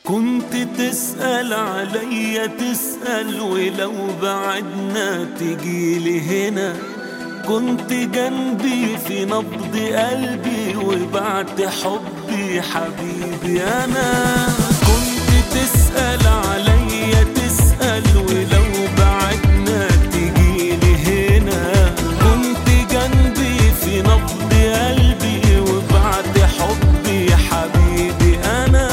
كنت تسأل عليا تسأل، ولو بعدنا تجيلي هنا. كنت جنبي في نبض قلبي وبعت حبي حبيبي أنا. كنت تسأل عليا تسأل، ولو بعدنا تجيلي هنا. كنت جنبي في نبض قلبي وبعت حبي حبيبي أنا.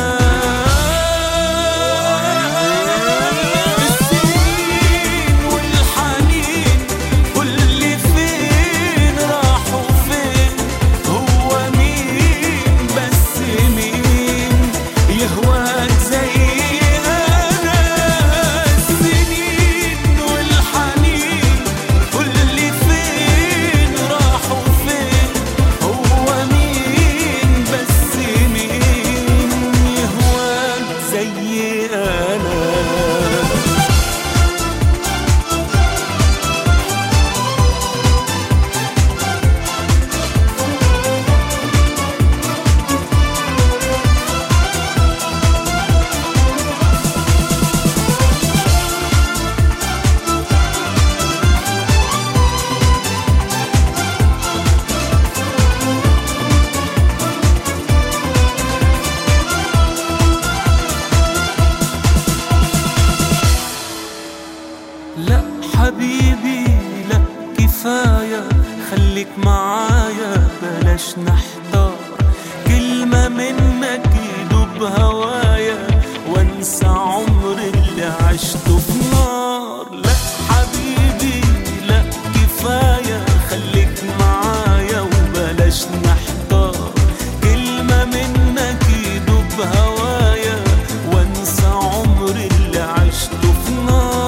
لا حبيبي لا كفاية، خليك معايا بلاش نحتار. كلمة منك يدوب هوايا وانسى عمر اللي عشته في نار. لا حبيبي لا كفاية، خليك معايا وبلاش نحتار. كلمة منك يدوب هوايا وانسى عمر اللي عشته في نار.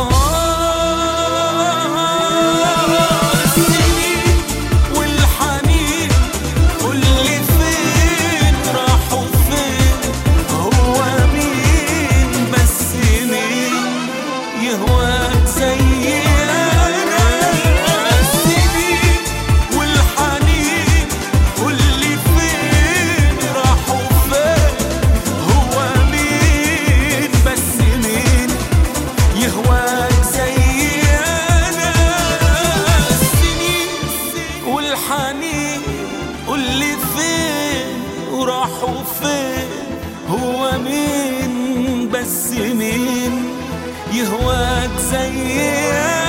قولي فين وراحوا فين، هو مين بس مين يهواك زي